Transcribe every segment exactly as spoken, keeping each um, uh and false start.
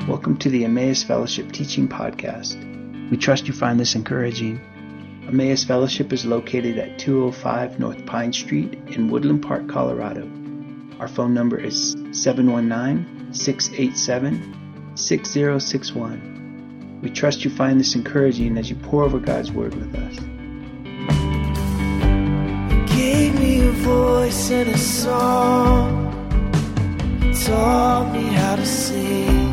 Welcome to the Emmaus Fellowship Teaching Podcast. We trust you find this encouraging. Emmaus Fellowship is located at two oh five North Pine Street in Woodland Park, Colorado. Our phone number is seven one nine, six eight seven, six zero six one. We trust you find this encouraging as you pour over God's Word with us. Gave me a voice and a song, taught me how to sing.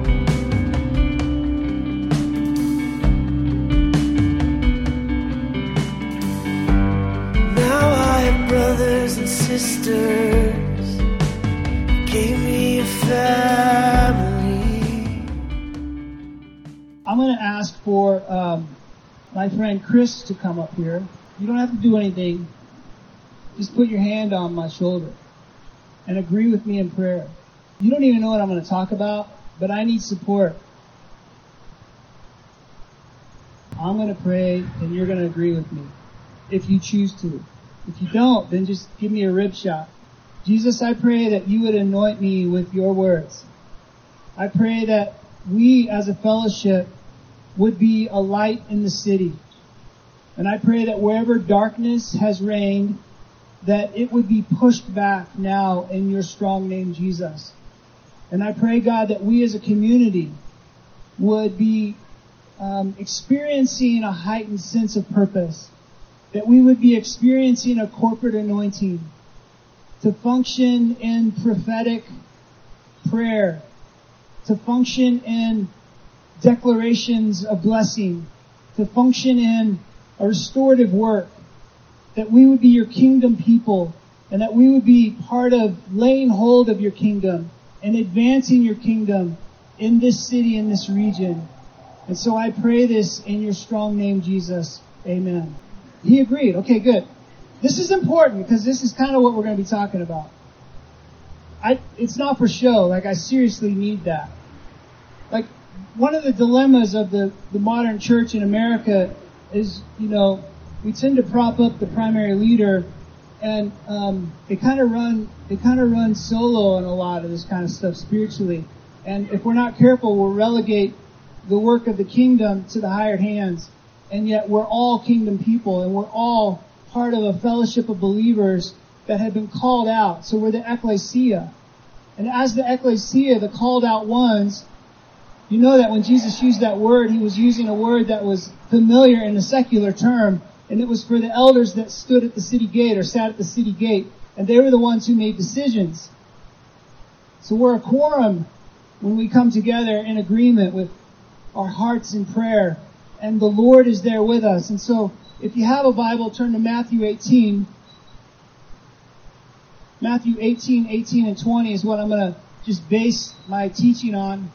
Now I have brothers and sisters, gave me a family. I'm going to ask for um, my friend Chris to come up here. You don't have to do anything. Just put your hand on my shoulder and agree with me in prayer. You don't even know what I'm going to talk about, but I need support. I'm going to pray, and you're going to agree with me, if you choose to. If you don't, then just give me a rib shot. Jesus, I pray that you would anoint me with your words. I pray that we as a fellowship would be a light in the city. And I pray that wherever darkness has reigned, that it would be pushed back now in your strong name, Jesus. And I pray, God, that we as a community would be um, experiencing a heightened sense of purpose. That we would be experiencing a corporate anointing to function in prophetic prayer, to function in declarations of blessing, to function in a restorative work, that we would be your kingdom people, and that we would be part of laying hold of your kingdom and advancing your kingdom in this city, in this region. And so I pray this in your strong name, Jesus. Amen. He agreed. Okay, good. This is important because this is kind of what we're going to be talking about. I, it's not for show. Like, I seriously need that. Like, one of the dilemmas of the, the modern church in America is, you know, we tend to prop up the primary leader, and um, they kind of run, they kind of run solo on a lot of this kind of stuff spiritually. And if we're not careful, we'll relegate the work of the kingdom to the hired hands. And yet we're all kingdom people, and we're all part of a fellowship of believers that have been called out. So we're the ecclesia. And as the ecclesia, the called out ones, you know that when Jesus used that word, he was using a word that was familiar in a secular term, and it was for the elders that stood at the city gate or sat at the city gate, and they were the ones who made decisions. So we're a quorum when we come together in agreement with our hearts in prayer, and the Lord is there with us. And so if you have a Bible, turn to Matthew eighteen. Matthew eighteen, eighteen, and twenty is what I'm going to just base my teaching on.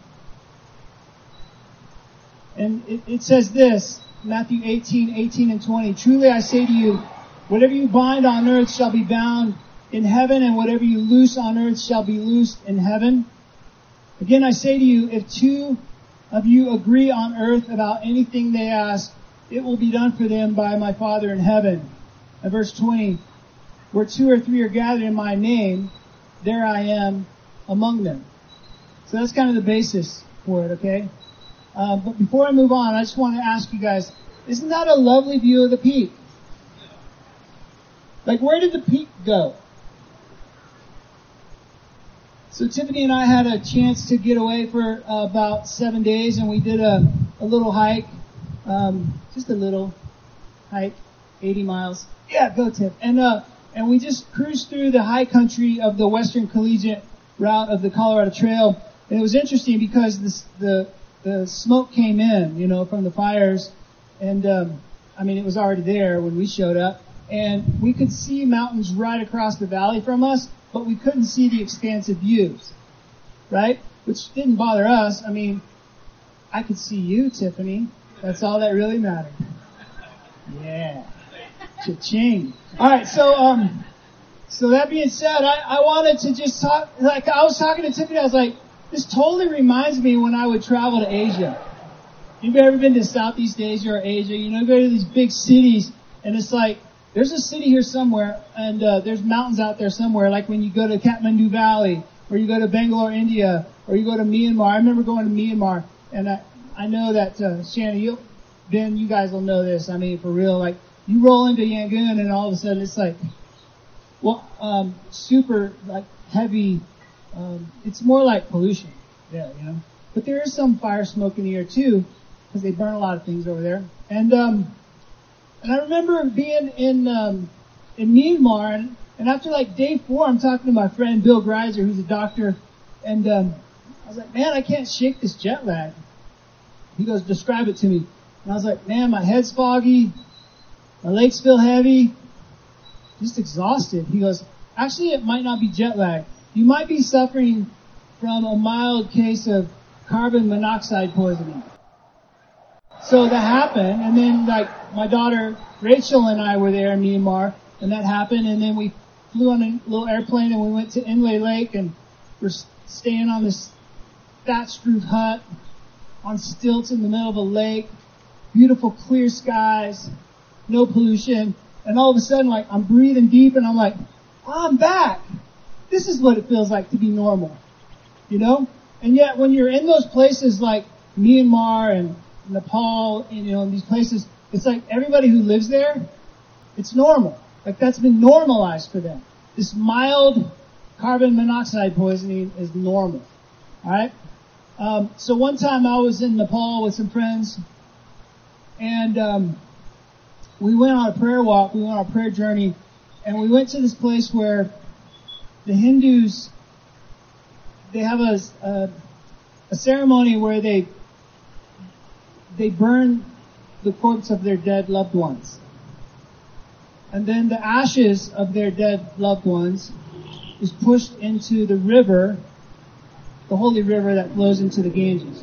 And it, it says this, Matthew eighteen, eighteen, and twenty. Truly I say to you, whatever you bind on earth shall be bound in heaven, and whatever you loose on earth shall be loosed in heaven. Again, I say to you, if two of you agree on earth about anything they ask, it will be done for them by my Father in heaven. And verse twenty, where two or three are gathered in my name, there I am among them. So that's kind of the basis for it, okay? Uh, but before I move on, I just want to ask you guys, isn't that a lovely view of the peak? Like, where did the peak go? So Tiffany and I had a chance to get away for uh, about seven days, and we did a, a little hike, um, just a little hike, eighty miles. Yeah, go Tiff. And uh, and we just cruised through the high country of the Western Collegiate route of the Colorado Trail. And it was interesting because this, the the smoke came in, you know, from the fires, and um, I mean, it was already there when we showed up, and we could see mountains right across the valley from us, but we couldn't see the expansive views, right? Which didn't bother us. I mean, I could see you, Tiffany. That's all that really mattered. Yeah. Cha-ching. All right, so um, so that being said, I, I wanted to just talk, like I was talking to Tiffany, I was like, this totally reminds me when I would travel to Asia. You've ever been to Southeast Asia or Asia? You know, you go to these big cities, and it's like, there's a city here somewhere, and uh, there's mountains out there somewhere, like when you go to Kathmandu Valley, or you go to Bangalore, India, or you go to Myanmar. I remember going to Myanmar, and I, I know that, uh, Shannon, you, Ben, you guys will know this. I mean, for real, like, you roll into Yangon and all of a sudden it's like, well, um, super, like, heavy, um, it's more like pollution there, you know. But there is some fire smoke in the air too, because they burn a lot of things over there. And, um, and I remember being in, um, in Myanmar, and, and after like day four, I'm talking to my friend Bill Greiser, who's a doctor, and, um, I was like, man, I can't shake this jet lag. He goes, describe it to me. And I was like, man, my head's foggy, my legs feel heavy, just exhausted. He goes, actually, it might not be jet lag. You might be suffering from a mild case of carbon monoxide poisoning. So that happened, and then like my daughter Rachel and I were there in Myanmar, and that happened, and then we flew on a little airplane and we went to Inle Lake, and we're staying on this thatched roof hut on stilts in the middle of a lake, beautiful clear skies, no pollution, and all of a sudden, like, I'm breathing deep, and I'm like, oh, I'm back. This is what it feels like to be normal, you know? And yet, when you're in those places like Myanmar and Nepal, and, you know, in these places, it's like everybody who lives there, it's normal. Like, that's been normalized for them. This mild carbon monoxide poisoning is normal. Alright? Um, so one time I was in Nepal with some friends, and um, we went on a prayer walk, we went on a prayer journey, and we went to this place where the Hindus, they have a, a, a ceremony where they they burn the corpse of their dead loved ones. And then the ashes of their dead loved ones is pushed into the river, the holy river that flows into the Ganges.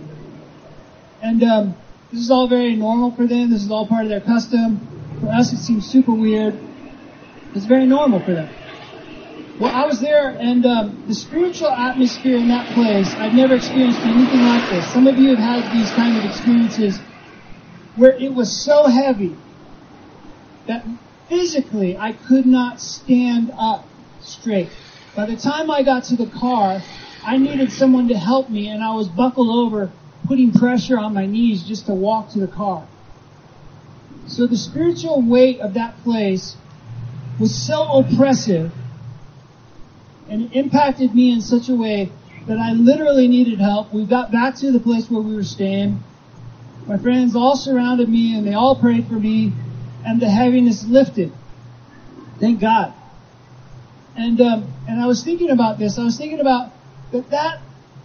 And um, this is all very normal for them. This is all part of their custom. For us, it seems super weird. It's very normal for them. Well, I was there, and um, the spiritual atmosphere in that place, I've never experienced anything like this. Some of you have had these kind of experiences where it was so heavy that physically I could not stand up straight. By the time I got to the car, I needed someone to help me, and I was buckled over, putting pressure on my knees just to walk to the car. So the spiritual weight of that place was so oppressive, and it impacted me in such a way that I literally needed help. We got back to the place where we were staying. My friends all surrounded me, and they all prayed for me, and the heaviness lifted. Thank God. And um, and I was thinking about this. I was thinking about that. That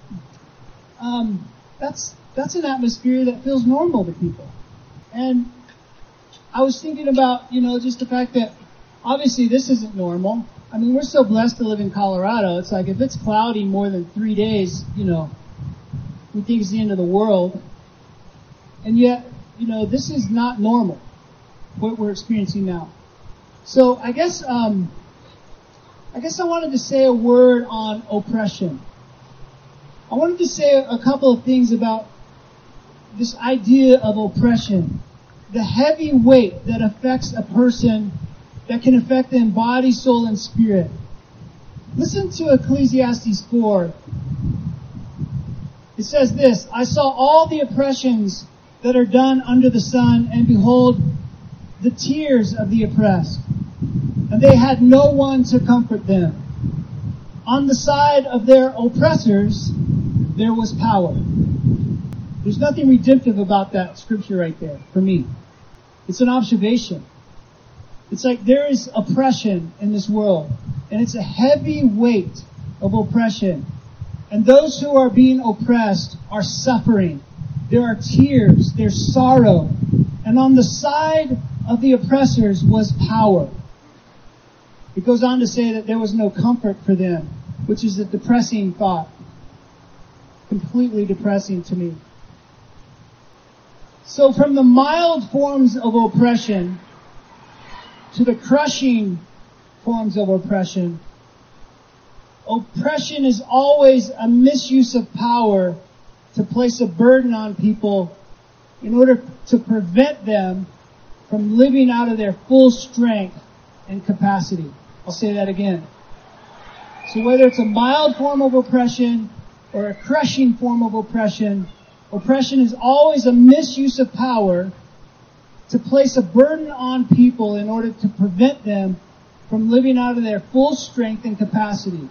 um, that's that's an atmosphere that feels normal to people. And I was thinking about, you know, just the fact that obviously this isn't normal. I mean, we're so blessed to live in Colorado. It's like if it's cloudy more than three days, you know, we think it's the end of the world. And yet, you know, this is not normal, what we're experiencing now. So I guess, um, I guess I wanted to say a word on oppression. I wanted to say a couple of things about this idea of oppression. The heavy weight that affects a person, that can affect them body, soul, and spirit. Listen to Ecclesiastes four. It says this, I saw all the oppressions that are done under the sun, and behold, the tears of the oppressed. And they had no one to comfort them. On the side of their oppressors, there was power. There's nothing redemptive about that scripture right there, for me. It's an observation. It's like there is oppression in this world, and it's a heavy weight of oppression. And those who are being oppressed are suffering. There are tears, there's sorrow. And on the side of the oppressors was power. It goes on to say that there was no comfort for them, which is a depressing thought. Completely depressing to me. So from the mild forms of oppression to the crushing forms of oppression, oppression is always a misuse of power to place a burden on people in order to prevent them from living out of their full strength and capacity. I'll say that again. So whether it's a mild form of oppression or a crushing form of oppression. Oppression is always a misuse of power to place a burden on people in order to prevent them from living out of their full strength and capacity.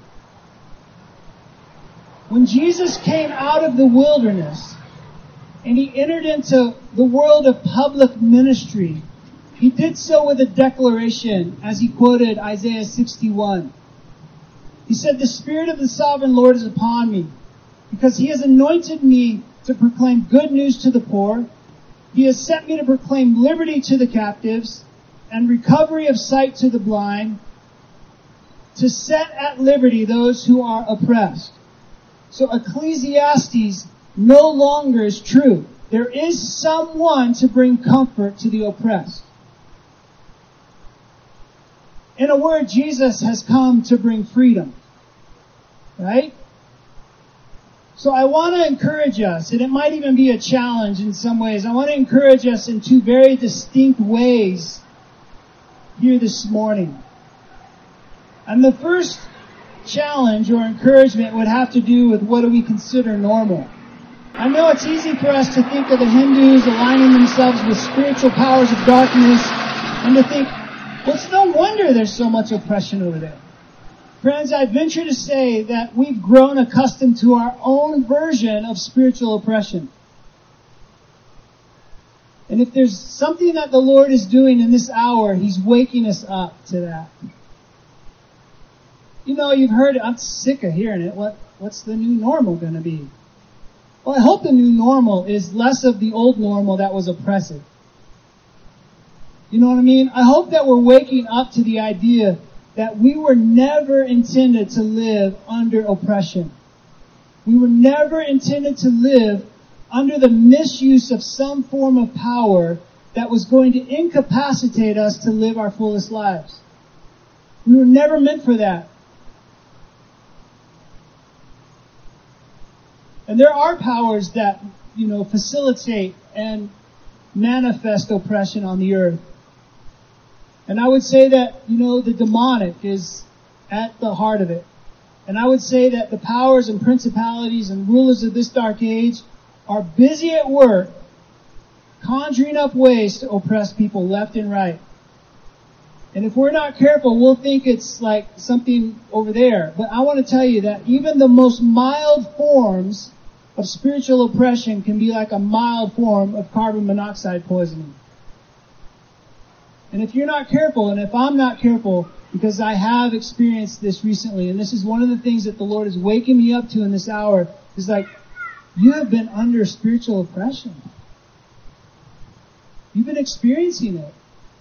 When Jesus came out of the wilderness and he entered into the world of public ministry, he did so with a declaration, as he quoted Isaiah sixty-one. He said, "The Spirit of the Sovereign Lord is upon me, because he has anointed me to proclaim good news to the poor. He has sent me to proclaim liberty to the captives and recovery of sight to the blind, to set at liberty those who are oppressed." So Ecclesiastes no longer is true. There is someone to bring comfort to the oppressed. In a word, Jesus has come to bring freedom. Right? So I want to encourage us, and it might even be a challenge in some ways. I want to encourage us in two very distinct ways here this morning. And the first challenge or encouragement would have to do with what do we consider normal. I know it's easy for us to think of the Hindus aligning themselves with spiritual powers of darkness and to think, well, it's no wonder there's so much oppression over there. Friends, I venture to say that we've grown accustomed to our own version of spiritual oppression. And if there's something that the Lord is doing in this hour, He's waking us up to that. You know, you've heard it. I'm sick of hearing it. What, what's the new normal going to be? Well, I hope the new normal is less of the old normal that was oppressive. You know what I mean? I hope that we're waking up to the idea that we were never intended to live under oppression. We were never intended to live under the misuse of some form of power that was going to incapacitate us to live our fullest lives. We were never meant for that. And there are powers that, you know, facilitate and manifest oppression on the earth. And I would say that, you know, the demonic is at the heart of it. And I would say that the powers and principalities and rulers of this dark age are busy at work conjuring up ways to oppress people left and right. And if we're not careful, we'll think it's like something over there. But I want to tell you that even the most mild forms of spiritual oppression can be like a mild form of carbon monoxide poisoning. And if you're not careful, and if I'm not careful, because I have experienced this recently, and this is one of the things that the Lord is waking me up to in this hour, is like, you have been under spiritual oppression. You've been experiencing it.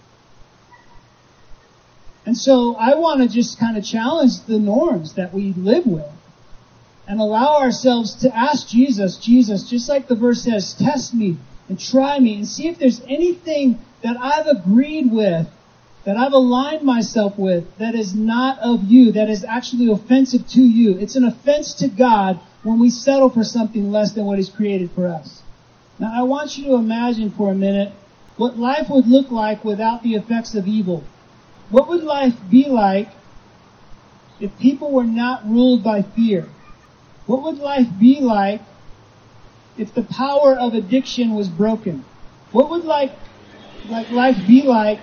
And so I want to just kind of challenge the norms that we live with and allow ourselves to ask Jesus, Jesus, just like the verse says, test me and try me and see if there's anything that I've agreed with, that I've aligned myself with, that is not of you, that is actually offensive to you. It's an offense to God when we settle for something less than what He's created for us. Now I want you to imagine for a minute what life would look like without the effects of evil. What would life be like if people were not ruled by fear? What would life be like if the power of addiction was broken? What would like, like life be like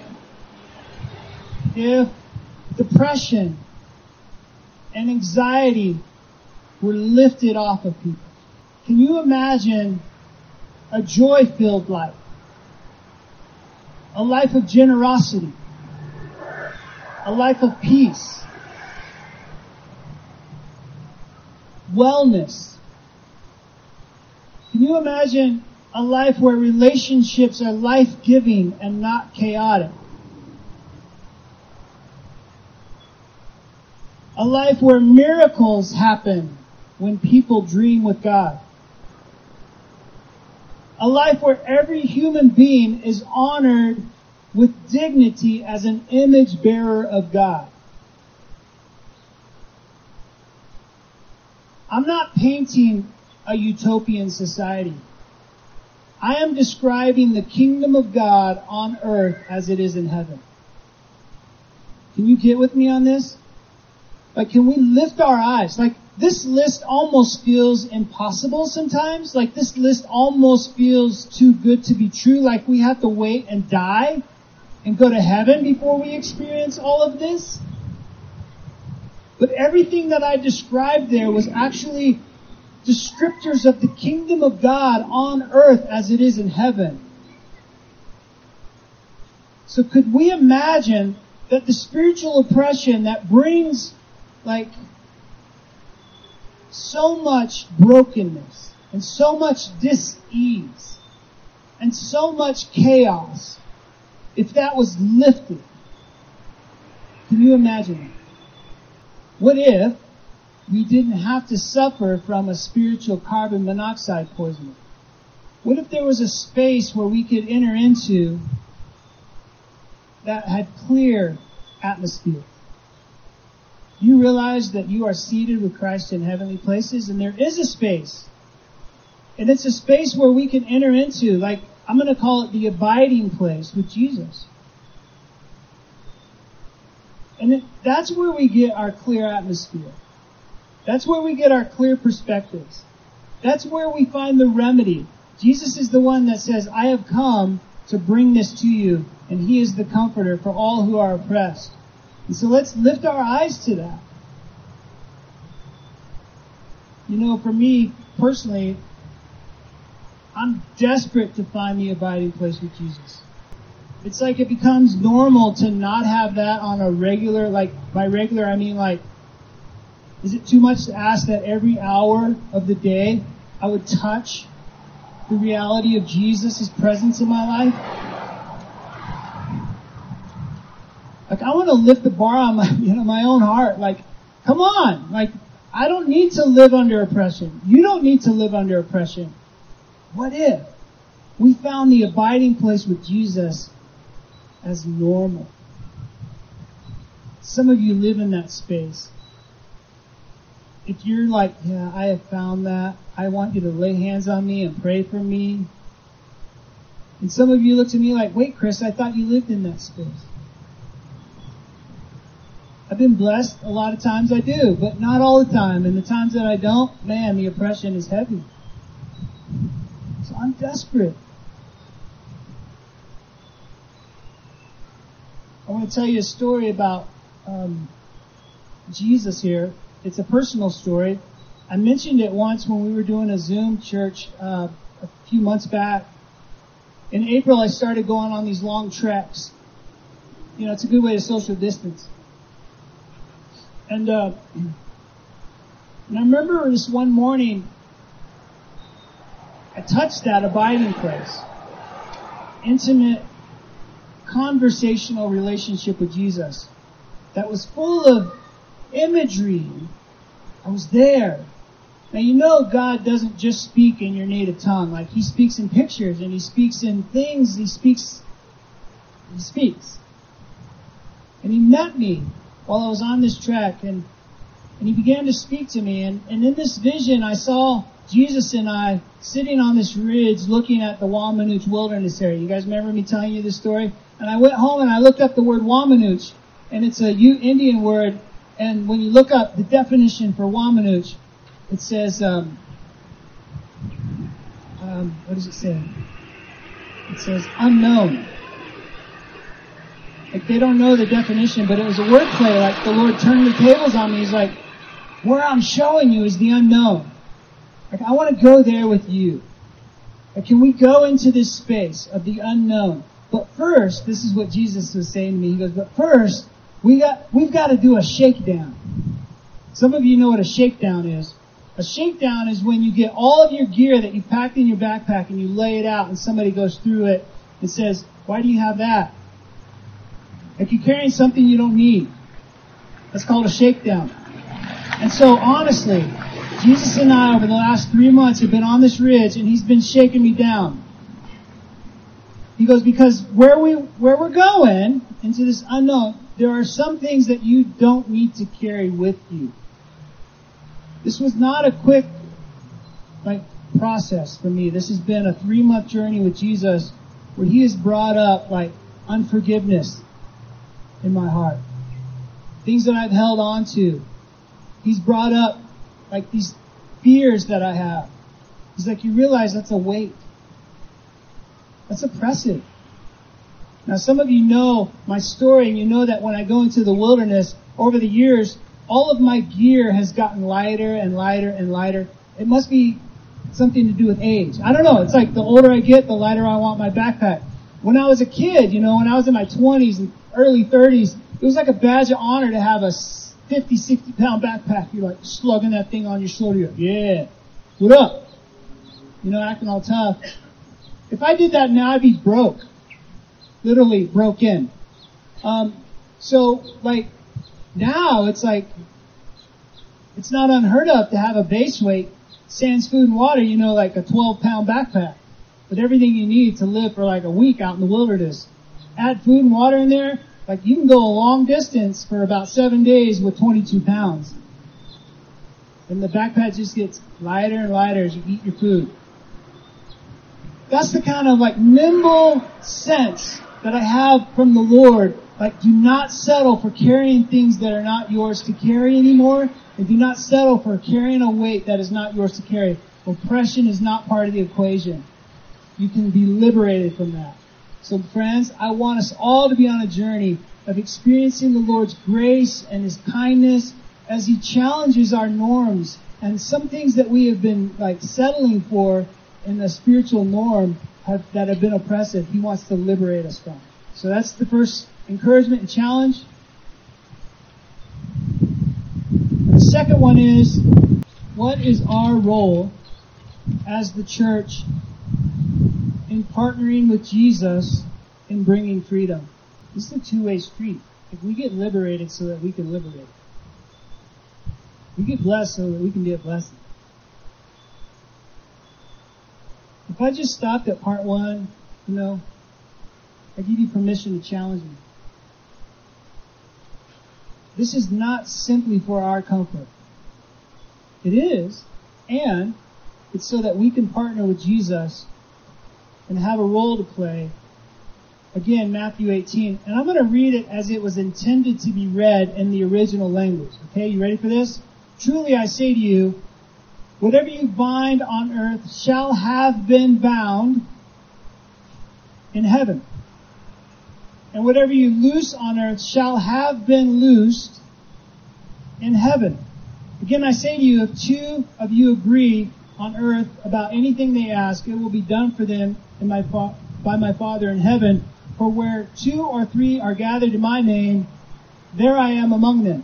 if depression and anxiety were lifted off of people? Can you imagine a joy-filled life? A life of generosity? A life of peace, wellness. Can you imagine a life where relationships are life-giving and not chaotic? A life where miracles happen when people dream with God. A life where every human being is honored with dignity as an image bearer of God. I'm not painting a utopian society. I am describing the kingdom of God on earth as it is in heaven. Can you get with me on this? Like, can we lift our eyes? Like, this list almost feels impossible sometimes. Like this list almost feels too good to be true. Like we have to wait and die and go to heaven before we experience all of this. But everything that I described there was actually descriptors of the kingdom of God on earth as it is in heaven. So could we imagine that the spiritual oppression that brings like so much brokenness and so much dis-ease and so much chaos, if that was lifted? Can you imagine that? What if we didn't have to suffer from a spiritual carbon monoxide poisoning? What if there was a space where we could enter into that had clear atmosphere? You realize that you are seated with Christ in heavenly places, and there is a space. And it's a space where we can enter into, like, I'm going to call it the abiding place with Jesus. And it, that's where we get our clear atmosphere. That's where we get our clear perspectives. That's where we find the remedy. Jesus is the one that says, I have come to bring this to you, and He is the comforter for all who are oppressed. And so let's lift our eyes to that. You know, for me, personally, I'm desperate to find the abiding place with Jesus. It's like it becomes normal to not have that on a regular, like, by regular, I mean like, is it too much to ask that every hour of the day I would touch the reality of Jesus, His presence in my life? Like, I want to lift the bar on my, you know, my own heart. Like, come on. Like, I don't need to live under oppression. You don't need to live under oppression. What if we found the abiding place with Jesus as normal? Some of you live in that space. If you're like, yeah, I have found that, I want you to lay hands on me and pray for me. And some of you look to me like, wait, Chris, I thought you lived in that space. I've been blessed. A lot of times I do, but not all the time. And the times that I don't, man, the oppression is heavy. So I'm desperate. I want to tell you a story about um, Jesus here. It's a personal story. I mentioned it once when we were doing a Zoom church uh, a few months back. In April, I started going on these long treks. You know, it's a good way to social distance. And, uh, and I remember this one morning, I touched that abiding place. Intimate, conversational relationship with Jesus that was full of imagery. I was there. Now, you know God doesn't just speak in your native tongue. Like, He speaks in pictures, and He speaks in things. He speaks. He speaks. And He met me while I was on this trek, and and He began to speak to me. And, and in this vision, I saw Jesus and I sitting on this ridge looking at the Wamanooch Wilderness area. You guys remember me telling you this story? And I went home and I looked up the word Wamanooch, and it's a Ute Indian word. And when you look up the definition for Wamanooch, it says, um, um, what does it say? It says unknown. Like, they don't know the definition, but it was a wordplay. Like, the Lord turned the tables on me. He's like, where I'm showing you is the unknown. Like, I want to go there with you. Like, can we go into this space of the unknown? But first, this is what Jesus was saying to me. He goes, but first, we got, we've got to do a shakedown. Some of you know what a shakedown is. A shakedown is when you get all of your gear that you packed in your backpack and you lay it out, and somebody goes through it and says, why do you have that? Like, you're carrying something you don't need. That's called a shakedown. And so, honestly, Jesus and I, over the last three months, have been on this ridge, and He's been shaking me down. He goes, because where we, where we're going, into this unknown, there are some things that you don't need to carry with you. This was not a quick, like, process for me. This has been a three-month journey with Jesus, where He has brought up, like, unforgiveness in my heart. Things that I've held on to. He's brought up like these fears that I have. It's like you realize that's a weight. That's oppressive. Now some of you know my story, and you know that when I go into the wilderness, over the years, all of my gear has gotten lighter and lighter and lighter. It must be something to do with age. I don't know. It's like the older I get, the lighter I want my backpack. When I was a kid, you know, when I was in my twenties and early thirties, it was like a badge of honor to have a fifty, sixty pound backpack. You're like slugging that thing on your shoulder. You're like, yeah, what up? You know, acting all tough. If I did that now, I'd be broke. Literally broken. Um, so, like, now it's like, it's not unheard of to have a base weight, sans food and water, you know, like a twelve pound backpack. With everything you need to live for like a week out in the wilderness. Add food and water in there, like you can go a long distance for about seven days with twenty-two pounds. And the backpack just gets lighter and lighter as you eat your food. That's the kind of like nimble sense that I have from the Lord. Like, do not settle for carrying things that are not yours to carry anymore. And do not settle for carrying a weight that is not yours to carry. Oppression is not part of the equation. You can be liberated from that. So friends, I want us all to be on a journey of experiencing the Lord's grace and His kindness as He challenges our norms. And some things that we have been like settling for in the spiritual norm have, that have been oppressive, He wants to liberate us from. So that's the first encouragement and challenge. The second one is, what is our role as the church in partnering with Jesus in bringing freedom? This is a two-way street. If we get liberated so that we can liberate, we get blessed so that we can be a blessing. If I just stopped at part one, you know, I give you permission to challenge me. This is not simply for our comfort. It is, and it's so that we can partner with Jesus and have a role to play. Again, Matthew eighteen. And I'm going to read it as it was intended to be read in the original language. Okay, you ready for this? Truly I say to you, whatever you bind on earth shall have been bound in heaven. And whatever you loose on earth shall have been loosed in heaven. Again, I say to you, if two of you agree on earth about anything they ask, it will be done for them in my fa- by my Father in heaven. For where two or three are gathered in my name, there I am among them.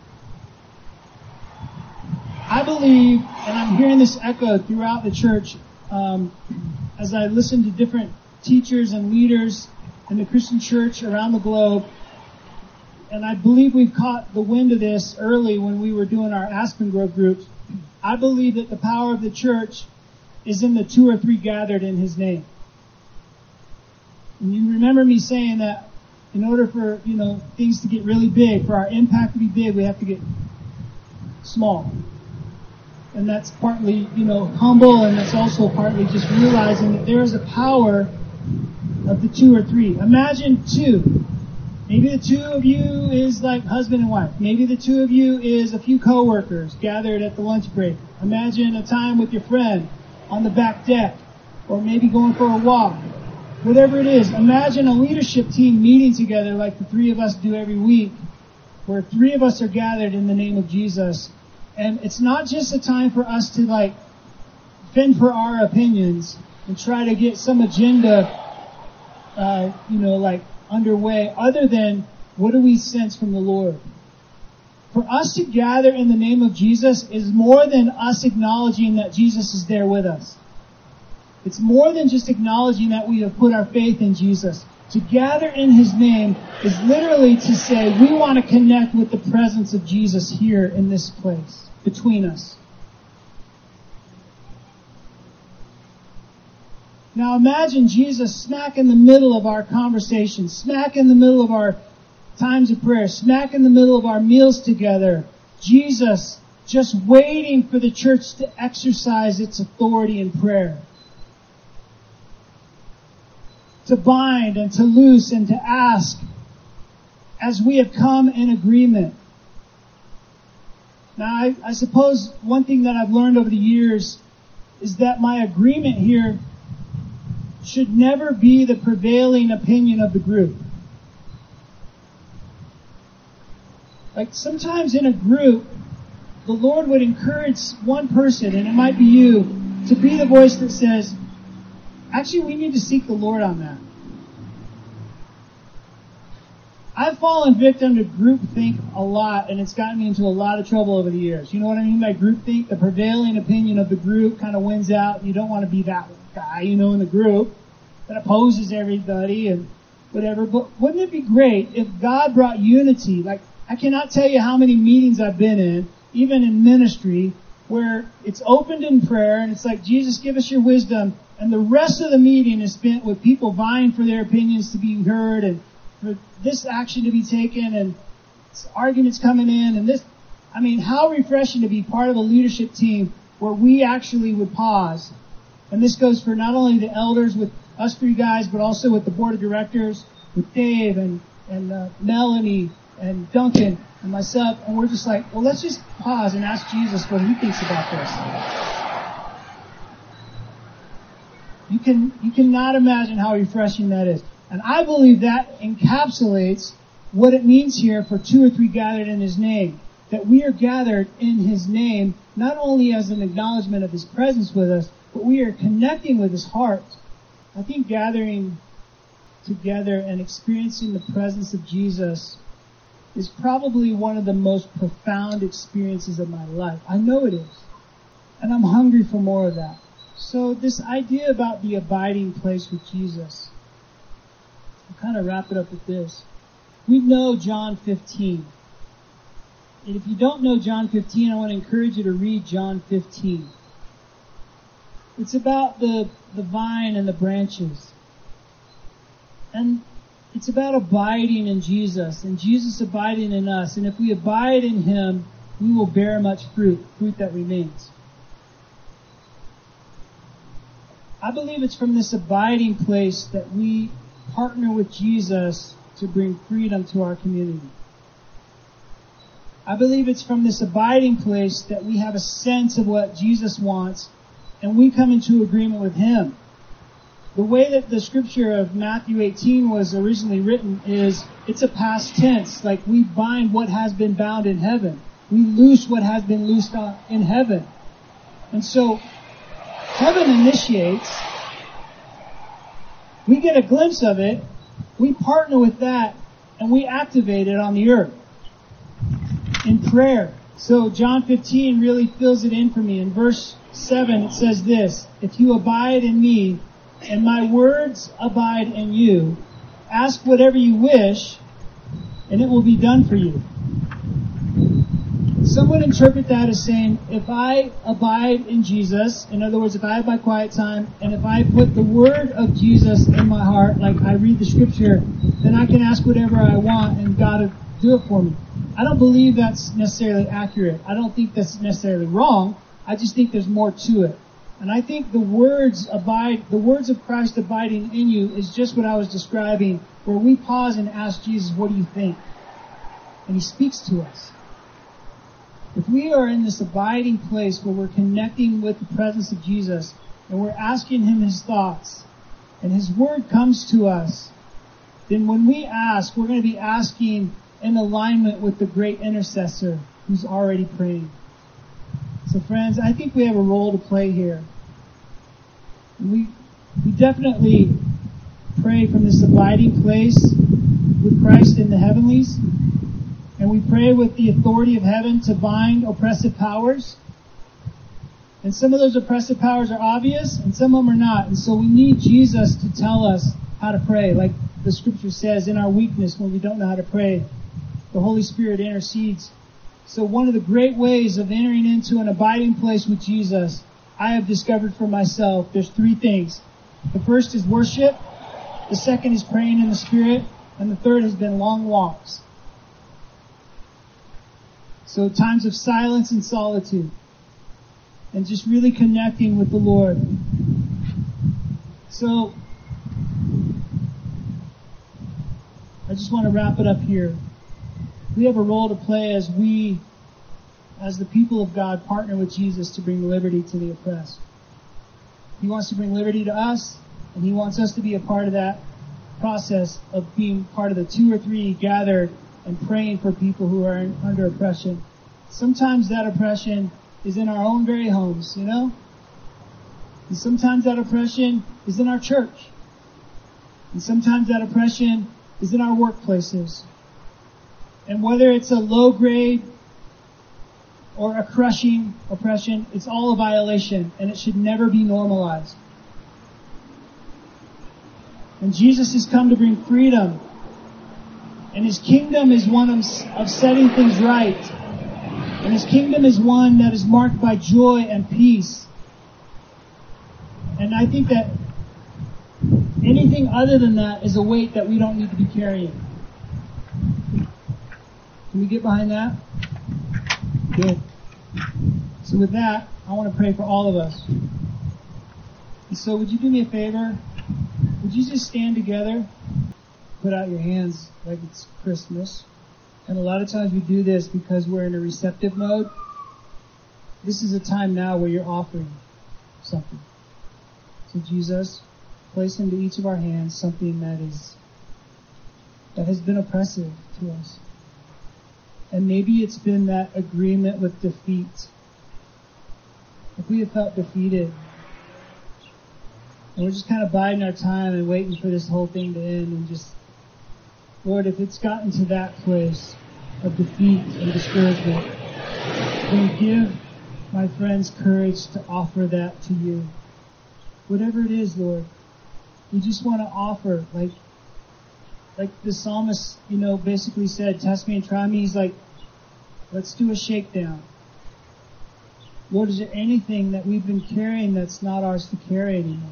I believe, and I'm hearing this echoed throughout the church, um, as I listen to different teachers and leaders in the Christian church around the globe, and I believe we've caught the wind of this early when we were doing our Aspen Grove groups. I believe that the power of the church is in the two or three gathered in His name. And you remember me saying that in order for, you know, things to get really big, for our impact to be big, we have to get small. And that's partly, you know, humble, and that's also partly just realizing that there is a power of the two or three. Imagine two. Maybe the two of you is like husband and wife. Maybe the two of you is a few coworkers gathered at the lunch break. Imagine a time with your friend on the back deck, or maybe going for a walk. Whatever it is, imagine a leadership team meeting together like the three of us do every week, where three of us are gathered in the name of Jesus. And it's not just a time for us to like fend for our opinions and try to get some agenda, uh, you know, like underway, other than what do we sense from the Lord? For us to gather in the name of Jesus is more than us acknowledging that Jesus is there with us. It's more than just acknowledging that we have put our faith in Jesus. To gather in His name is literally to say we want to connect with the presence of Jesus here in this place, between us. Now imagine Jesus smack in the middle of our conversation, smack in the middle of our times of prayer, smack in the middle of our meals together. Jesus just waiting for the church to exercise its authority in prayer. To bind and to loose and to ask as we have come in agreement. Now, I, I suppose one thing that I've learned over the years is that my agreement here should never be the prevailing opinion of the group. Like sometimes in a group, the Lord would encourage one person, and it might be you, to be the voice that says, actually, we need to seek the Lord on that. I've fallen victim to groupthink a lot, and it's gotten me into a lot of trouble over the years. You know what I mean by groupthink? The prevailing opinion of the group kind of wins out. You don't want to be that guy, you know, in the group that opposes everybody and whatever. But wouldn't it be great if God brought unity? Like, I cannot tell you how many meetings I've been in, even in ministry, where it's opened in prayer, and it's like, Jesus, give us your wisdom, and the rest of the meeting is spent with people vying for their opinions to be heard, and for this action to be taken, and arguments coming in, and this, I mean, how refreshing to be part of a leadership team where we actually would pause. And this goes for not only the elders with us three guys, but also with the board of directors, with Dave and, and uh, Melanie and Duncan and myself, and we're just like, well, let's just pause and ask Jesus what he thinks about this. You can, you cannot imagine how refreshing that is. And I believe that encapsulates what it means here for two or three gathered in his name. That we are gathered in his name, not only as an acknowledgement of his presence with us, but we are connecting with his heart. I think gathering together and experiencing the presence of Jesus is probably one of the most profound experiences of my life. I know it is. And I'm hungry for more of that. So this idea about the abiding place with Jesus, I'll kind of wrap it up with this. We know John fifteen. And if you don't know John fifteen, I want to encourage you to read John fifteen. It's about the, the vine and the branches. And it's about abiding in Jesus and Jesus abiding in us. And if we abide in him, we will bear much fruit, fruit that remains. I believe it's from this abiding place that we partner with Jesus to bring freedom to our community. I believe it's from this abiding place that we have a sense of what Jesus wants, and we come into agreement with him. The way that the scripture of Matthew eighteen was originally written is, it's a past tense, like we bind what has been bound in heaven. We loose what has been loosed in heaven. And so, heaven initiates, we get a glimpse of it, we partner with that, and we activate it on the earth in prayer. So John fifteen really fills it in for me. In verse seven it says this, if you abide in me, and my words abide in you, ask whatever you wish, and it will be done for you. Some would interpret that as saying, if I abide in Jesus, in other words, if I have my quiet time, and if I put the word of Jesus in my heart, like I read the scripture, then I can ask whatever I want, and God will do it for me. I don't believe that's necessarily accurate. I don't think that's necessarily wrong. I just think there's more to it. And I think the words abide, the words of Christ abiding in you is just what I was describing, where we pause and ask Jesus, what do you think? And he speaks to us. If we are in this abiding place where we're connecting with the presence of Jesus, and we're asking him his thoughts, and his word comes to us, then when we ask, we're going to be asking in alignment with the great intercessor who's already praying. So friends, I think we have a role to play here. We, we definitely pray from this abiding place with Christ in the heavenlies. And we pray with the authority of heaven to bind oppressive powers. And some of those oppressive powers are obvious, and some of them are not. And so we need Jesus to tell us how to pray. Like the scripture says, in our weakness, when we don't know how to pray, the Holy Spirit intercedes. So one of the great ways of entering into an abiding place with Jesus, I have discovered for myself, there's three things. The first is worship. The second is praying in the Spirit. And the third has been long walks. So times of silence and solitude. And just really connecting with the Lord. So, I just want to wrap it up here. We have a role to play as we as the people of God, partner with Jesus to bring liberty to the oppressed. He wants to bring liberty to us, and He wants us to be a part of that process of being part of the two or three gathered and praying for people who are in, under oppression. Sometimes that oppression is in our own very homes, you know? And sometimes that oppression is in our church. And sometimes that oppression is in our workplaces. And whether it's a low grade or a crushing oppression, it's all a violation, and it should never be normalized. And Jesus has come to bring freedom. And His kingdom is one of, of setting things right. And His kingdom is one that is marked by joy and peace. And I think that anything other than that is a weight that we don't need to be carrying. Can we get behind that? Good. So with that, I want to pray for all of us. And so would you do me a favor? Would you just stand together? Put out your hands like it's Christmas. And a lot of times we do this because we're in a receptive mode. This is a time now where you're offering something. So Jesus, place into each of our hands something that is, that has been oppressive to us. And maybe it's been that agreement with defeat. If we have felt defeated, and we're just kind of biding our time and waiting for this whole thing to end, and just, Lord, if it's gotten to that place of defeat and discouragement, then give my friends courage to offer that to you. Whatever it is, Lord, we just want to offer, like, like the psalmist, you know, basically said, test me and try me. He's like, let's do a shakedown. Lord, is there anything that we've been carrying that's not ours to carry anymore?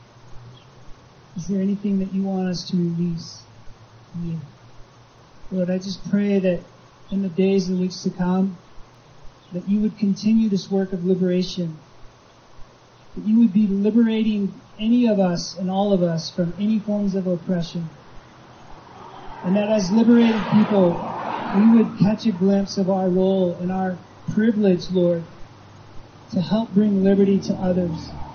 Is there anything that you want us to release? Yeah. Lord, I just pray that in the days and weeks to come, that you would continue this work of liberation. That you would be liberating any of us and all of us from any forms of oppression. And that as liberated people, we would catch a glimpse of our role and our privilege, Lord, to help bring liberty to others.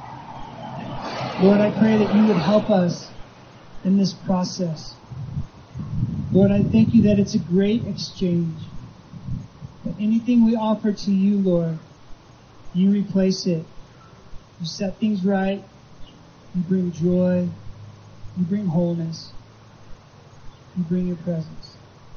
Lord, I pray that you would help us in this process. Lord, I thank you that it's a great exchange. That anything we offer to you, Lord, you replace it. You set things right. You bring joy. You bring wholeness. You bring your presence.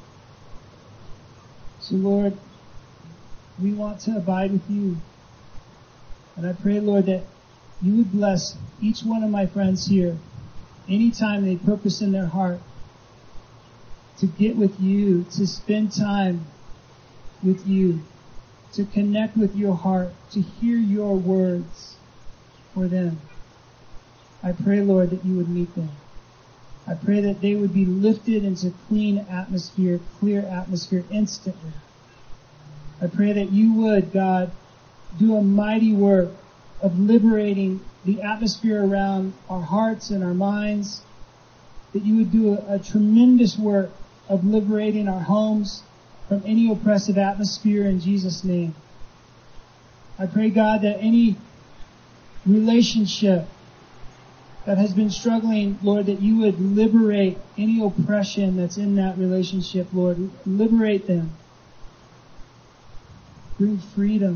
So, Lord, we want to abide with you. And I pray, Lord, that you would bless each one of my friends here anytime they purpose in their heart to get with you, to spend time with you, to connect with your heart, to hear your words for them. I pray, Lord, that you would meet them. I pray that they would be lifted into clean atmosphere, clear atmosphere instantly. I pray that you would, God, do a mighty work of liberating the atmosphere around our hearts and our minds. That you would do a, a tremendous work of liberating our homes from any oppressive atmosphere in Jesus' name. I pray, God, that any relationship that has been struggling, Lord, that you would liberate any oppression that's in that relationship, Lord. Liberate them. Bring freedom.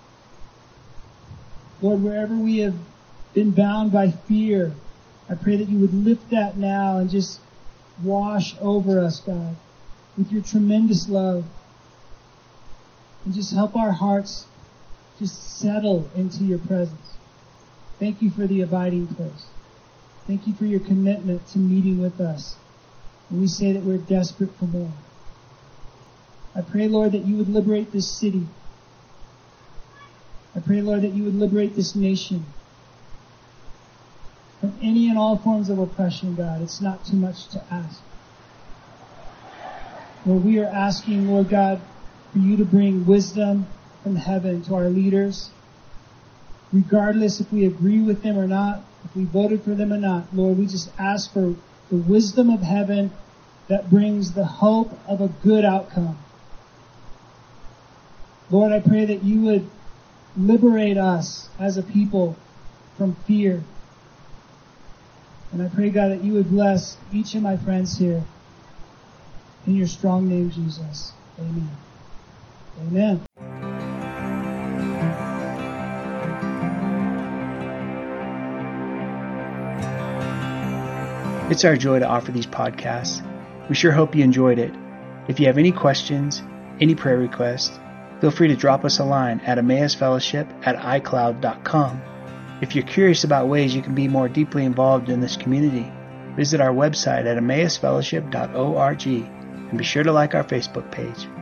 Lord, wherever we have been bound by fear, I pray that you would lift that now and just wash over us, God, with your tremendous love. And just help our hearts just settle into your presence. Thank you for the abiding place. Thank you for your commitment to meeting with us. And we say that we're desperate for more. I pray, Lord, that you would liberate this city. I pray, Lord, that you would liberate this nation from any and all forms of oppression, God. It's not too much to ask. Lord, we are asking, Lord God, for you to bring wisdom from heaven to our leaders. Regardless if we agree with them or not, if we voted for them or not, Lord, we just ask for the wisdom of heaven that brings the hope of a good outcome. Lord, I pray that you would liberate us as a people from fear. And I pray, God, that you would bless each of my friends here. In your strong name, Jesus. Amen. Amen. It's our joy to offer these podcasts. We sure hope you enjoyed it. If you have any questions, any prayer requests, feel free to drop us a line at emmaus fellowship at i cloud dot com. If you're curious about ways you can be more deeply involved in this community, visit our website at emmaus fellowship dot org and be sure to like our Facebook page.